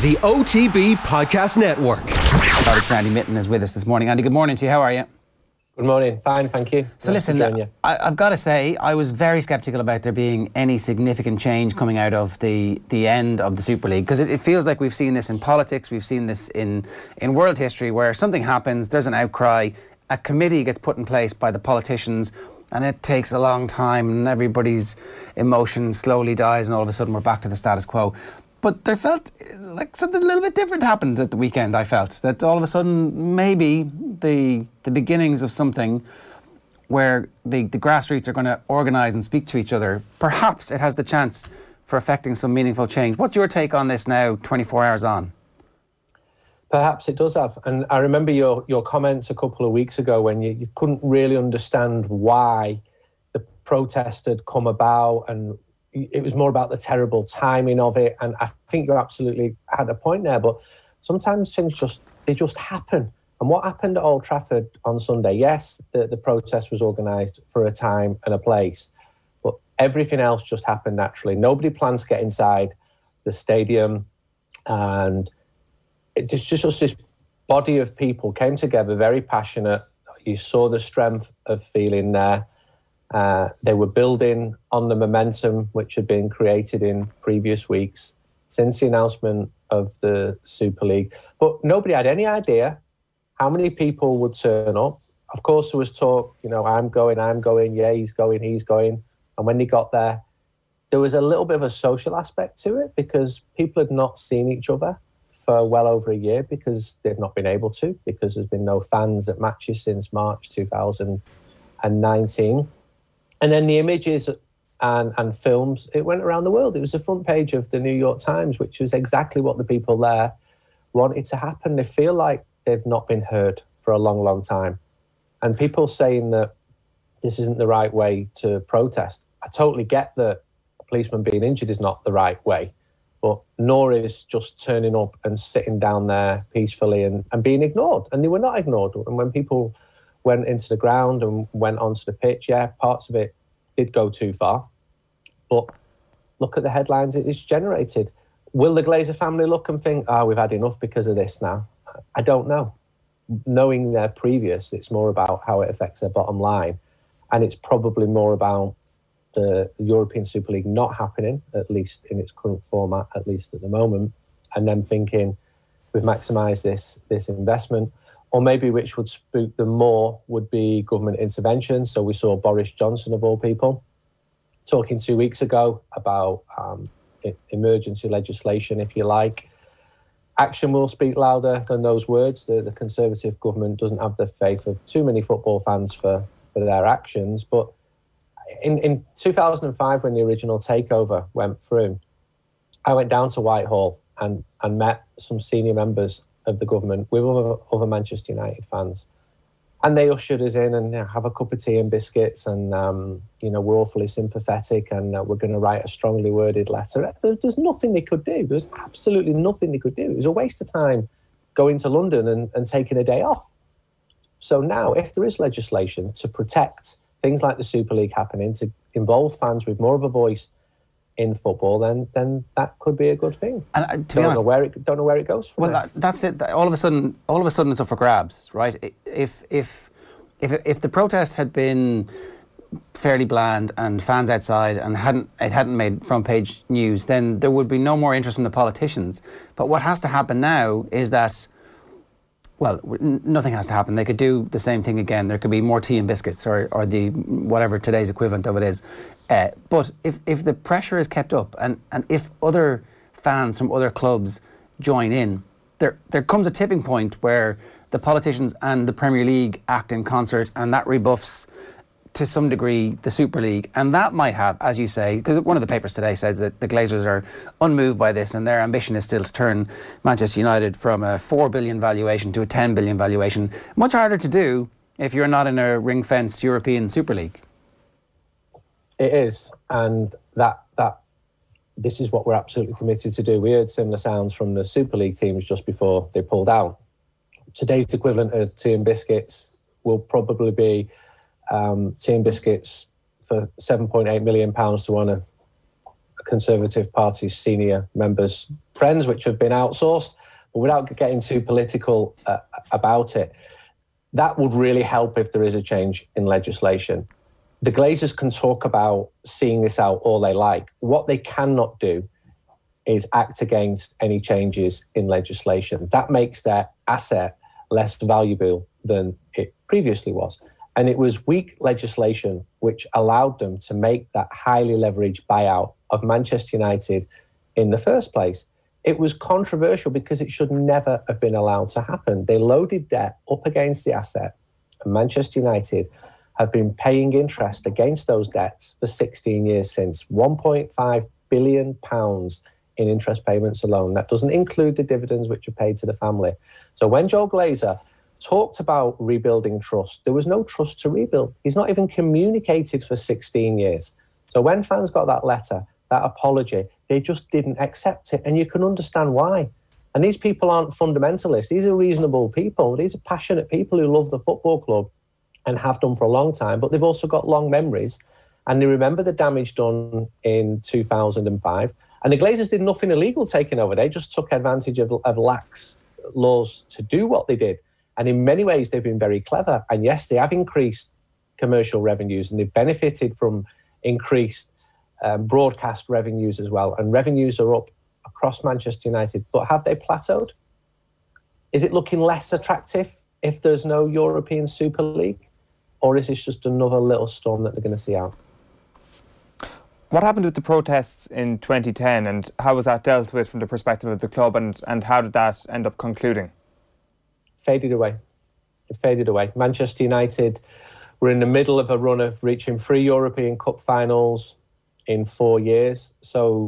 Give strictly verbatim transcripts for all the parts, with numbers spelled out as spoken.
the O T B Podcast Network. Arctic's Andy Mitten is with us this morning. Andy, good morning to you. How are you? Good morning. Fine, thank you. So nice listen, I, I've got to say, I was very sceptical about there being any significant change coming out of the, the end of the Super League, because it, it feels like we've seen this in politics, we've seen this in, in world history, where something happens, there's an outcry, a committee gets put in place by the politicians, and it takes a long time, and everybody's emotion slowly dies, and all of a sudden we're back to the status quo. But there felt like something a little bit different happened at the weekend, I felt. That all of a sudden, maybe the the beginnings of something where the, the grassroots are going to organise and speak to each other. Perhaps it has the chance for affecting some meaningful change. What's your take on this now, twenty-four hours on? Perhaps it does have. And I remember your, your comments a couple of weeks ago when you, you couldn't really understand why the protest had come about, and it was more about the terrible timing of it. And I think you absolutely had a point there. But sometimes things just, they just happen. And what happened at Old Trafford on Sunday, yes, the, the protest was organised for a time and a place, but everything else just happened naturally. Nobody planned to get inside the stadium. And it just, just, just this body of people came together, very passionate. You saw the strength of feeling there. Uh, they were building on the momentum which had been created in previous weeks since the announcement of the Super League. But nobody had any idea how many people would turn up. Of course, there was talk, you know, I'm going, I'm going, yeah, he's going, he's going. And when they got there, there was a little bit of a social aspect to it, because people had not seen each other for well over a year, because they've not been able to, because there's been no fans at matches since March two thousand nineteen. And then the images and, and films, it went around the world. It was the front page of the New York Times, which was exactly what the people there wanted to happen. They feel like they've not been heard for a long, long time. And people saying that this isn't the right way to protest. I totally get that a policeman being injured is not the right way, but nor is just turning up and sitting down there peacefully and, and being ignored. And they were not ignored. And when people went into the ground and went onto the pitch, yeah, parts of it did go too far. But look at the headlines it's generated. Will the Glazer family look and think, oh, we've had enough because of this now? I don't know. Knowing their previous, it's more about how it affects their bottom line. And it's probably more about the European Super League not happening, at least in its current format, at least at the moment, and then thinking, we've maximised this, this investment. Or maybe, which would spook them more, would be government intervention. So we saw Boris Johnson, of all people, talking two weeks ago about um, emergency legislation, if you like. Action will speak louder than those words. The, the Conservative government doesn't have the faith of too many football fans for, for their actions. But in, in two thousand five, when the original takeover went through, I went down to Whitehall and, and met some senior members of the government with other, other Manchester United fans. And they ushered us in and, you know, have a cup of tea and biscuits, and um, you know, we're awfully sympathetic, and uh, we're going to write a strongly worded letter. There, there's nothing they could do. There's absolutely nothing they could do. It was a waste of time going to London and, and taking a day off. So now, if there is legislation to protect things like the Super League happening, to involve fans with more of a voice in football, then then that could be a good thing. And uh, to don't be honest, know where it don't know where it goes from. Well, that, that's it. All of a sudden, all of a sudden, it's up for grabs, right? If if if if the protests had been fairly bland and fans outside and hadn't it hadn't made front page news, then there would be no more interest from the politicians. But what has to happen now is that, well, n- nothing has to happen. They could do the same thing again. There could be more tea and biscuits, or or the whatever today's equivalent of it is. Uh, but if, if the pressure is kept up, and, and if other fans from other clubs join in, there there comes a tipping point where the politicians and the Premier League act in concert, and that rebuffs to some degree the Super League. And that might have, as you say, because one of the papers today says that the Glazers are unmoved by this, and their ambition is still to turn Manchester United from a four billion valuation to a ten billion valuation. Much harder to do if you're not in a ring-fenced European Super League. It is, and that that this is what we're absolutely committed to do. We heard similar sounds from the Super League teams just before they pulled out. Today's equivalent of tea and biscuits will probably be um, tea and biscuits for seven point eight million pounds to own a, Conservative Party's senior members' friends, which have been outsourced, but without getting too political uh, about it, that would really help if there is a change in legislation. The Glazers can talk about seeing this out all they like. What they cannot do is act against any changes in legislation. That makes their asset less valuable than it previously was. And it was weak legislation which allowed them to make that highly leveraged buyout of Manchester United in the first place. It was controversial because it should never have been allowed to happen. They loaded debt up against the asset, and Manchester United have been paying interest against those debts for sixteen years since. one point five billion pounds in interest payments alone. That doesn't include the dividends which are paid to the family. So when Joel Glazer talked about rebuilding trust, there was no trust to rebuild. He's not even communicated for sixteen years. So when fans got that letter, that apology, they just didn't accept it. And you can understand why. And these people aren't fundamentalists. These are reasonable people. These are passionate people who love the football club and have done for a long time, but they've also got long memories. And they remember the damage done in two thousand five. And the Glazers did nothing illegal taking over. They just took advantage of, of lax laws to do what they did. And in many ways, they've been very clever. And yes, they have increased commercial revenues and they've benefited from increased um, broadcast revenues as well. And revenues are up across Manchester United. But have they plateaued? Is it looking less attractive if there's no European Super League? Or is this just another little storm that they're going to see out? What happened with the protests in twenty ten and how was that dealt with from the perspective of the club, and, and how did that end up concluding? Faded away. It faded away. Manchester United were in the middle of a run of reaching three European Cup finals in four years. So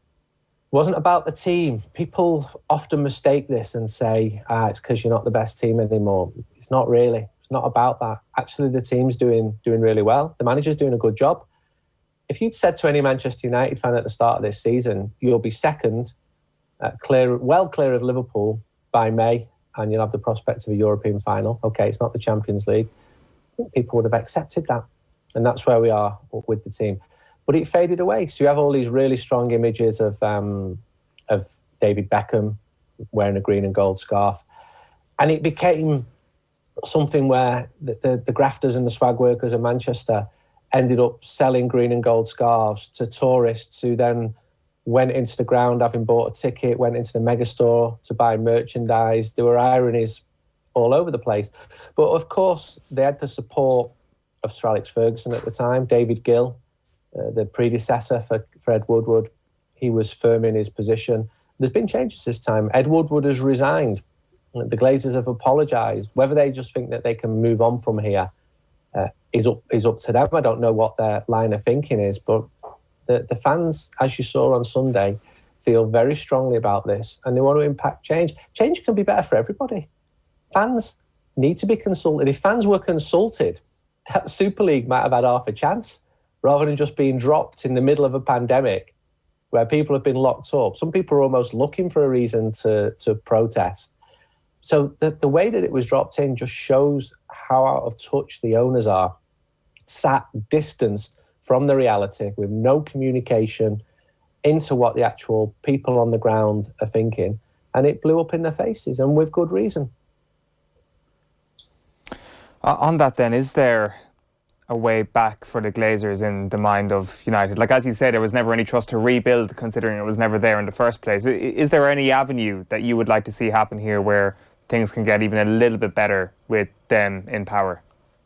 it wasn't about the team. People often mistake this and say, ah, it's because you're not the best team anymore. It's not really. It's not about that. Actually, the team's doing doing really well. The manager's doing a good job. If you'd said to any Manchester United fan at the start of this season, you'll be second, uh, clear, well clear of Liverpool by May, and you'll have the prospect of a European final. Okay, it's not the Champions League. I think people would have accepted that. And that's where we are with the team. But it faded away. So you have all these really strong images of um, of David Beckham wearing a green and gold scarf. And it became something where the, the, the grafters and the swag workers of Manchester ended up selling green and gold scarves to tourists who then went into the ground having bought a ticket, went into the megastore to buy merchandise. There were ironies all over the place. But of course, they had the support of Sir Alex Ferguson at the time, David Gill, uh, the predecessor for, for Ed Woodward. He was firm in his position. There's been changes this time. Ed Woodward has resigned. The Glazers have apologised. Whether they just think that they can move on from here uh, is up is up to them. I don't know what their line of thinking is, but the, the fans, as you saw on Sunday, feel very strongly about this and they want to impact change. Change can be better for everybody. Fans need to be consulted. If fans were consulted, that Super League might have had half a chance rather than just being dropped in the middle of a pandemic where people have been locked up. Some people are almost looking for a reason to, to protest. So the, the way that it was dropped in just shows how out of touch the owners are, sat distanced from the reality with no communication into what the actual people on the ground are thinking. And it blew up in their faces, and with good reason. Uh, on that then, is there a way back for the Glazers in the mind of United? Like, as you say, there was never any trust to rebuild, considering it was never there in the first place. Is there any avenue that you would like to see happen here where things can get even a little bit better with them in power?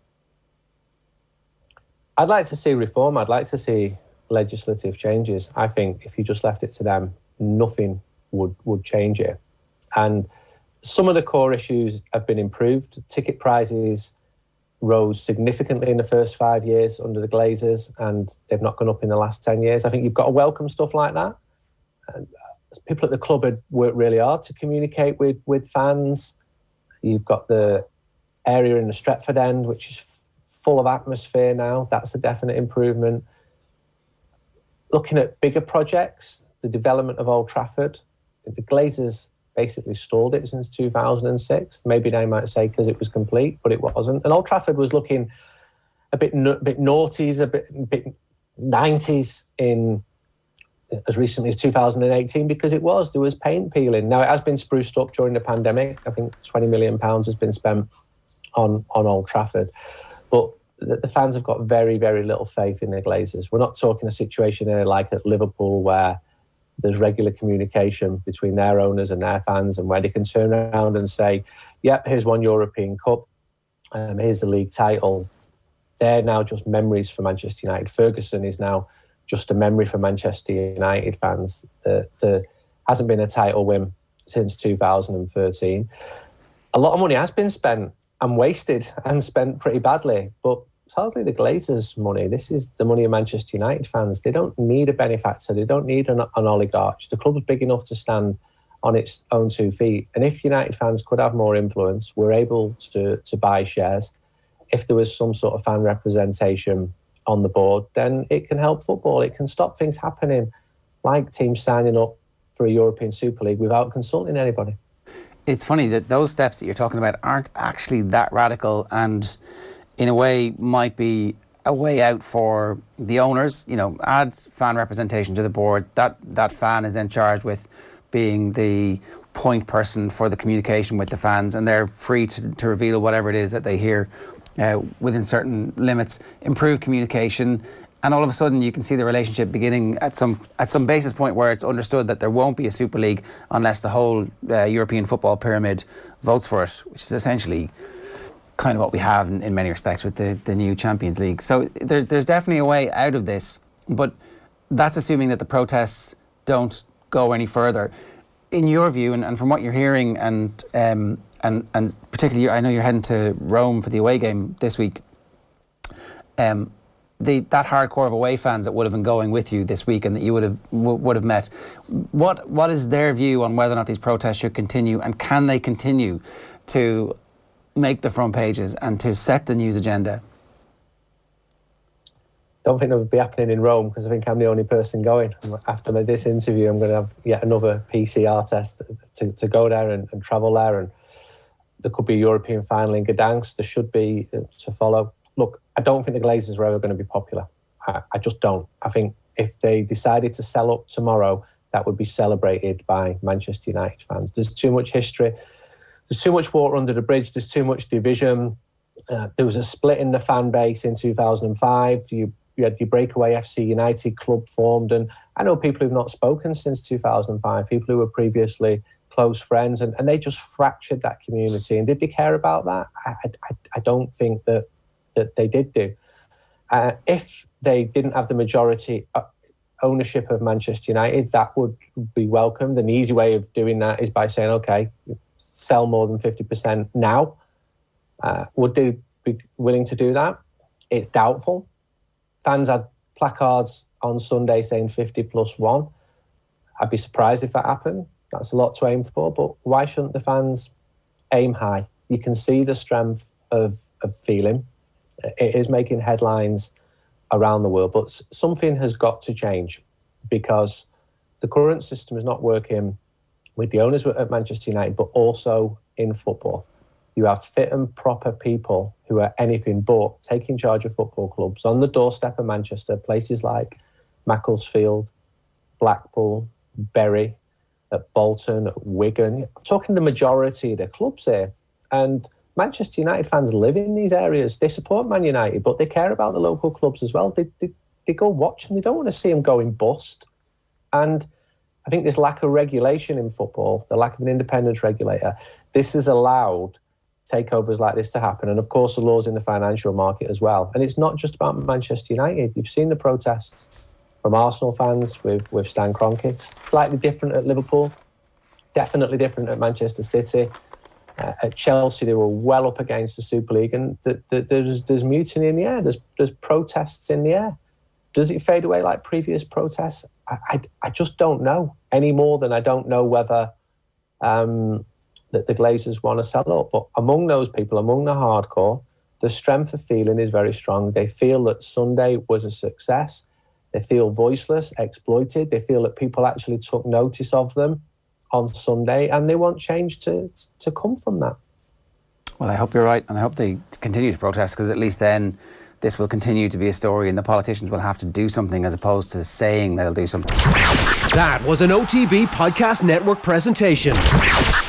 I'd like to see reform. I'd like to see legislative changes. I think if you just left it to them, nothing would, would change it. And some of the core issues have been improved. Ticket prices rose significantly in the first five years under the Glazers, and they've not gone up in the last ten years. I think you've got to welcome stuff like that. And people at the club had worked really hard to communicate with, with fans. You've got the area in the Stretford end, which is f- full of atmosphere now. That's a definite improvement. Looking at bigger projects, the development of Old Trafford, the Glazers basically stalled it since two thousand six. Maybe they might say because it was complete, but it wasn't. And Old Trafford was looking a bit, a bit noughties, a bit, a bit nineties in as recently as two thousand eighteen because it was. There was paint peeling. Now, it has been spruced up during the pandemic. I think twenty million pounds has been spent on, on Old Trafford. But the, the fans have got very, very little faith in the Glazers. We're not talking a situation here like at Liverpool where there's regular communication between their owners and their fans and where they can turn around and say, yep, here's one European Cup, um, here's the league title. They're now just memories for Manchester United. Ferguson is now just a memory for Manchester United fans. There, there hasn't been a title win since two thousand thirteen. A lot of money has been spent and wasted and spent pretty badly, but it's hardly the Glazers' money. This is the money of Manchester United fans. They don't need a benefactor. They don't need an, an oligarch. The club's big enough to stand on its own two feet. And if United fans could have more influence, we're able to, to buy shares. If there was some sort of fan representation on the board, then it can help football. It can stop things happening like teams signing up for a European Super League without consulting anybody. It's funny that those steps that you're talking about aren't actually that radical and in a way might be a way out for the owners. You know, add fan representation to the board. That that fan is then charged with being the point person for the communication with the fans, and they're free to, to reveal whatever it is that they hear uh, within certain limits. Improve communication, and all of a sudden you can see the relationship beginning at some at some basis point where it's understood that there won't be a Super League unless the whole uh, European football pyramid votes for it, which is essentially kind of what we have in, in many respects with the, the new Champions League. So there, there's definitely a way out of this, but that's assuming that the protests don't go any further. In your view, and, and from what you're hearing, and um, and and particularly, I know you're heading to Rome for the away game this week. Um, the that hardcore of away fans that would have been going with you this week and that you would have w- would have met, what what is their view on whether or not these protests should continue, and can they continue to make the front pages and to set the news agenda? Don't think that would be happening in Rome because I think I'm the only person going. After this interview, I'm going to have yet another P C R test to, to go there and, and travel there. And there could be a European final in Gdansk. There should be to follow. Look, I don't think the Glazers are ever going to be popular. I, I just don't. I think if they decided to sell up tomorrow, that would be celebrated by Manchester United fans. There's too much history. There's too much water under the bridge. There's too much division. Uh, there was a split in the fan base in two thousand five. You, you had your breakaway F C United club formed. And I know people who've not spoken since two thousand five, people who were previously close friends, and, and they just fractured that community. And did they care about that? I, I, I don't think that, that they did do. Uh, if they didn't have the majority ownership of Manchester United, that would be welcomed. And the easy way of doing that is by saying, okay, sell more than fifty percent now. Uh, would they be willing to do that? It's doubtful. Fans had placards on Sunday saying fifty plus one. I'd be surprised if that happened. That's a lot to aim for, but why shouldn't the fans aim high? You can see the strength of, of feeling. It is making headlines around the world, but something has got to change because the current system is not working with the owners at Manchester United, but also in football. You have fit and proper people who are anything but taking charge of football clubs on the doorstep of Manchester, places like Macclesfield, Blackpool, Bury, at Bolton, at Wigan. I'm talking the majority of the clubs here. And Manchester United fans live in these areas. They support Man United, but they care about the local clubs as well. They, they, they go watch them. They don't want to see them going bust. And I think this lack of regulation in football, the lack of an independent regulator, this has allowed takeovers like this to happen. And of course, the laws in the financial market as well. And it's not just about Manchester United. You've seen the protests from Arsenal fans with, with Stan Kroenke. Slightly different at Liverpool, definitely different at Manchester City. Uh, at Chelsea, they were well up against the Super League, and th- th- there's, there's mutiny in the air. There's, there's protests in the air. Does it fade away like previous protests? I, I, I just don't know any more than I don't know whether um, that the Glazers want to sell up. But among those people, among the hardcore, the strength of feeling is very strong. They feel that Sunday was a success. They feel voiceless, exploited. They feel that people actually took notice of them on Sunday, and they want change to to come from that. Well, I hope you're right, and I hope they continue to protest, because at least then this will continue to be a story and the politicians will have to do something as opposed to saying they'll do something. That was an O T B Podcast Network presentation.